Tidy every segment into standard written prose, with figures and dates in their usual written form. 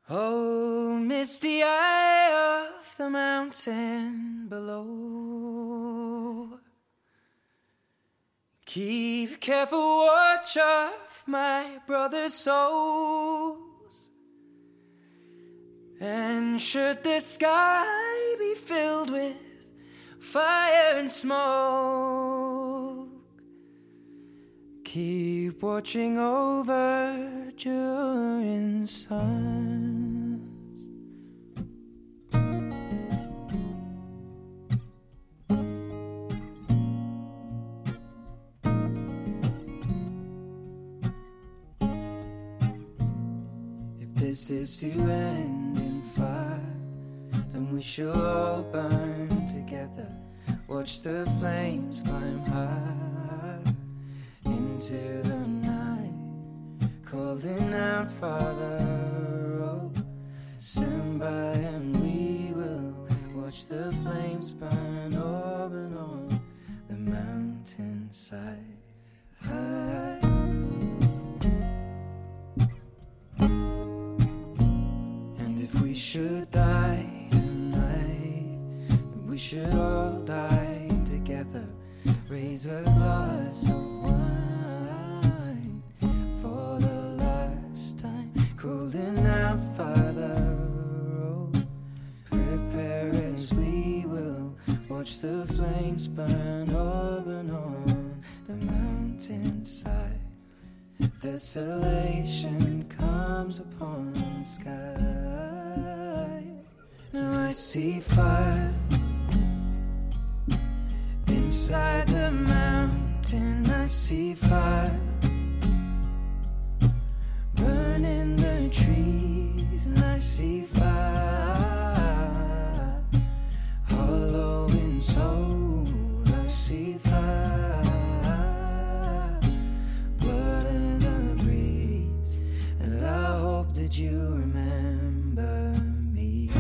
Oh, misty eye of the mountain below, keep careful watch of my brother's souls. And should the sky be filled with fire and smoke, keep watching over during suns. If this is to end in fire, then we shall all burn together. Watch the flames climb high into the night, calling out, Father, oh, stand by and we will watch the flames burn over and on the mountainside. And if we should die tonight, we should all die together. Raise a glass of wine for the last time, calling out, Father, oh, prepare as we will watch the flames burn over and on the mountainside. Desolation comes upon the sky. Now I see fire inside the mountain. I see fire burning the trees, and I see fire hollow in soul. I see fire, blood in the breeze, and I hope that you remember me.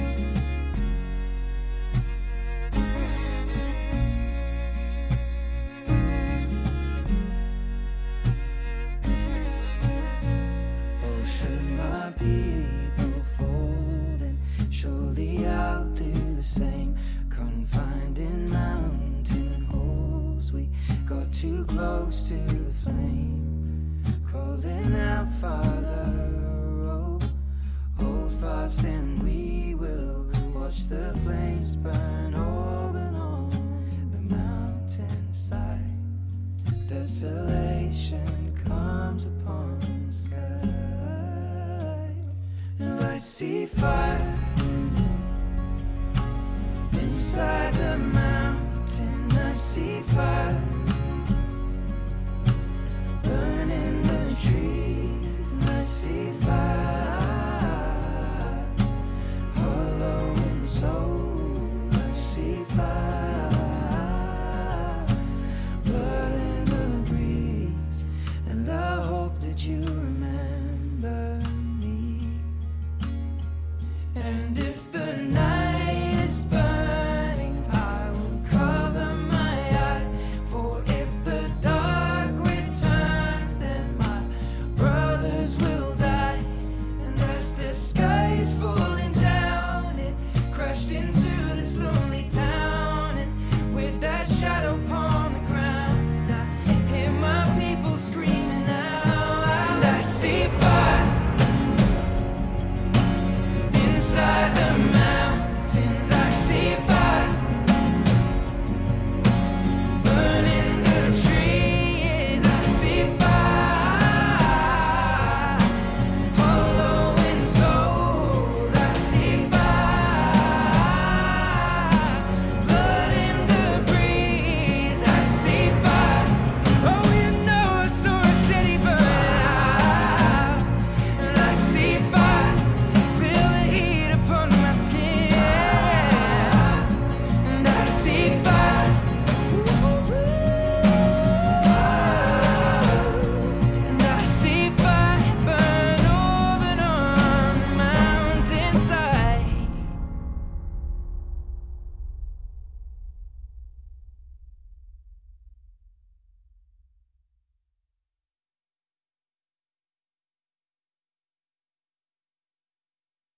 Should my people fall, then surely I'll do the same. Confined in mountain holes, we got too close to the flame, calling out, Father, oh, hold fast and we will watch the flames burn over and on the mountainside. Desolation comes upon the sky. Now I see fire inside the mountain. I see fire burning the trees.